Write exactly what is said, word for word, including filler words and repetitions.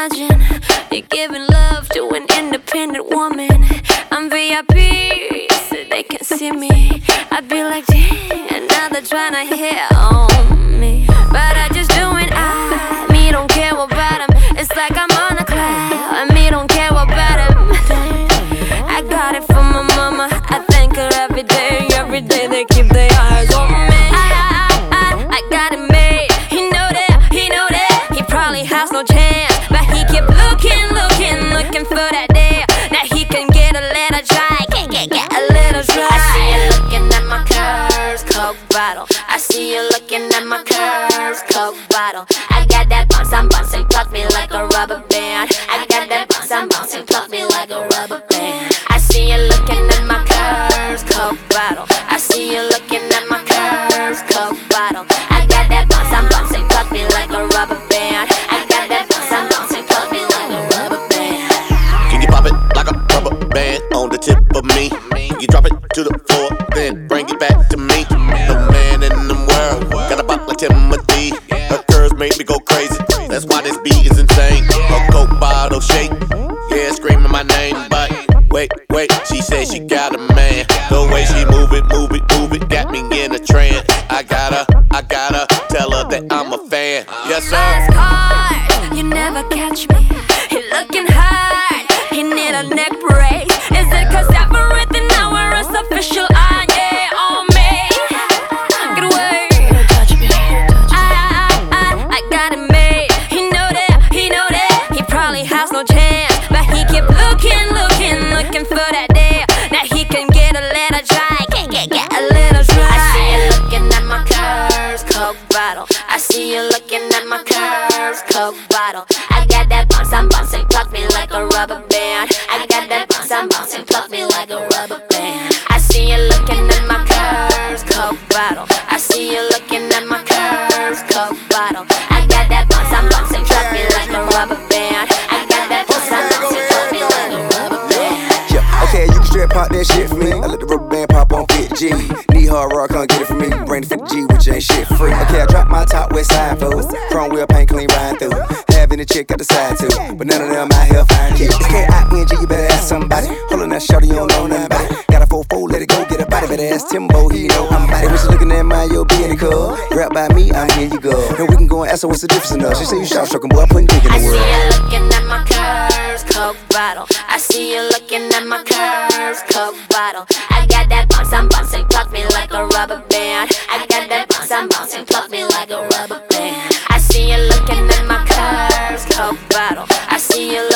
imagine you're giving love to an independent woman. I'm V I P, so they can see me. I'd be like, damn, now they're tryna hit on me. But I just do it, I, me don't care about them. It's like I'm on a cloud, me don't care about them. I got it from my mama, I thank her every day. Every day they keep their eyes on me. I, I, I, I got it made, he know that, he know that. He probably has no chance, but he keep looking, looking, looking for that day. Now he can get a little try, get, get, get a little try. I see you looking at my curves, Coke bottle. I see you looking at my curves, Coke bottle. I got that bounce, I'm bouncing, pluck me like a rubber band. I got that bounce, I'm bouncing, pluck me like a rubber band. I see you looking at my curves, Coke bottle. I see you looking at my curves, Coke bottle. I got that bounce, I'm bouncing, pluck me like a rubber band. I got that bounce, I'm bouncing, pluck me like a rubber band. Can you pop it like a rubber band on the tip of me? You drop it to the floor, then bring it back to me. No man in the world got a pop like Timothy. Her curves make me go crazy, that's why this beat is insane. Her Coke bottle shake, yeah, screaming my name. But wait, wait, she said she got a man. The way she move it, move it, move it, got me in a trance. I gotta, I gotta tell her that I'm a fan. Yes, sir. Fast card, you never catch me. He looking hard, he need a neck brace. Is it cause everything now we're official? Ah, yeah, on me. Get away. I, I, I, I got it made. He know that, he know that. He probably has no chance, but he keep looking, looking, looking for that day. Now he can get a little try, get, get, get a little try. I see you looking at my curves, Coke bottle. I see you looking at my curves, Coke bottle. I got that bounce, I'm bouncing, pluck me like a rubber band. I got that bounce, I'm bouncing, pluck me like a rubber band. I see you looking at my curves, Coke bottle. I see you looking at my curves, Coke bottle. I got that bounce, I'm bouncing, pluck me like a rubber band. I got that bounce, I'm bouncing, pluck me like a rubber band. Yeah, okay, you can straight pop that shit for me. I let the rubber band pop on fifty G. Need hard rock, can't get it from me. Bring the fifty G, which ain't shit free. Okay, I drop my top west side food. Chrome wheel paint clean riding through. Having a chick at the side too, but none of them out here fine kids. It's K I N G, you better ask somebody. Holding that shorty, you don't know nothing about it. Got a four four, let it go, get a body. Better ask Timbo, he know I'm about it. When she looking at my, you'll be in the club. Rap by me, I'm here you go. And we can go and ask her what's the difference in us. She say you shot stroking, boy, I'm putting dick in the world. I see you looking at my curves, Coke bottle. I see you looking at my curves, Coke bottle. I got that bounce, I'm bouncing, pluck me like a rubber band. I got that bounce, I'm bouncing, pluck me like a rubber band. I see you looking at my curves, Coke bottle. I see you